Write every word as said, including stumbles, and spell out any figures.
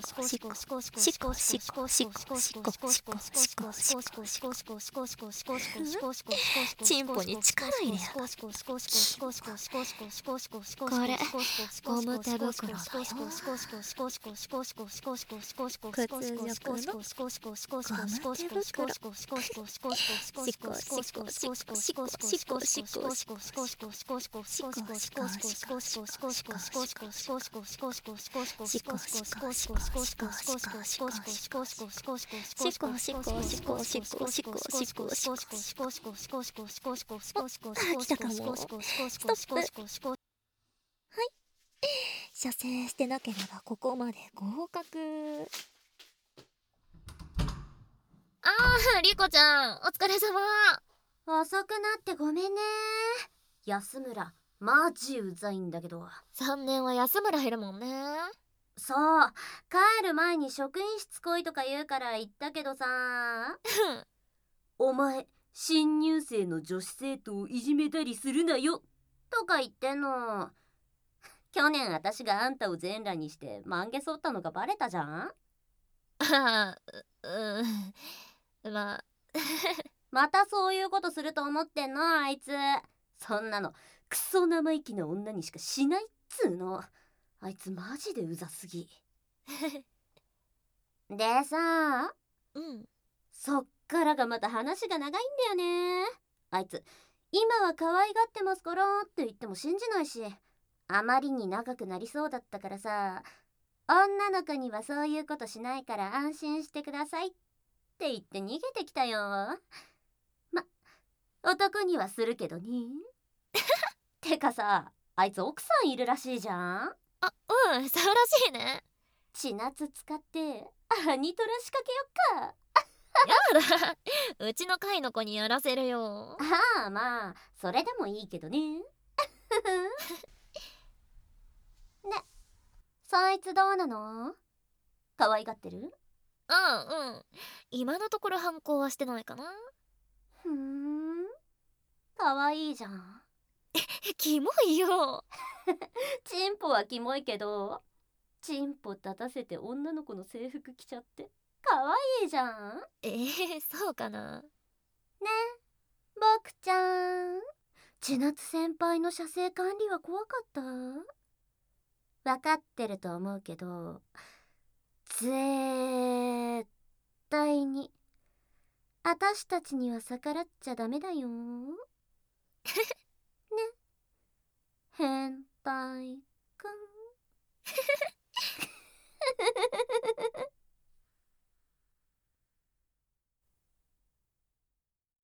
チンポに力入れやがる。 これゴム手袋だよ。 屈辱のゴム手来たかも。ストップ。射精してなければここまで合格。 あー、リコちゃんお疲れ様。 遅くなってごめんね。安村マジうざいんだけど。 さんねんは安村いるもんね。 そう、帰る前に職員室来いとか言うから言ったけどさお前新入生の女子生徒をいじめたりするなよとか言ってんの。去年私があんたを全裸にして満げそったのがバレたじゃん。 ああ、う、うん、まあまたそういうことすると思ってんのあいつ。そんなのクソ生意気な女にしかしないっつーの。あいつマジでうざすぎでさ、 うん、 そっからがまた話が長いんだよね。あいつ今は可愛がってますからって言っても信じないし、あまりに長くなりそうだったからさ、女の子にはそういうことしないから安心してくださいって言って逃げてきたよ。ま、男にはするけどねてかさ、あいつ奥さんいるらしいじゃん。 あ、うん、そうらしいね。 千夏使ってアニトラ仕掛けよっか。 やだうちの会の子にやらせるよ。 ああ、まあそれでもいいけどねで、そいつどうなの？可愛がってる？ うんうん、今のところ反抗はしてないかな。 ふーん、可愛いじゃん。 キモいよチンポはキモいけど、チンポ立たせて女の子の制服着ちゃって可愛いじゃん。 えー、そうかな。 ね、僕ちゃん。千夏先輩の射精管理は怖かった？分かってると思うけど、絶対に私たちには逆らっちゃダメだよね。変態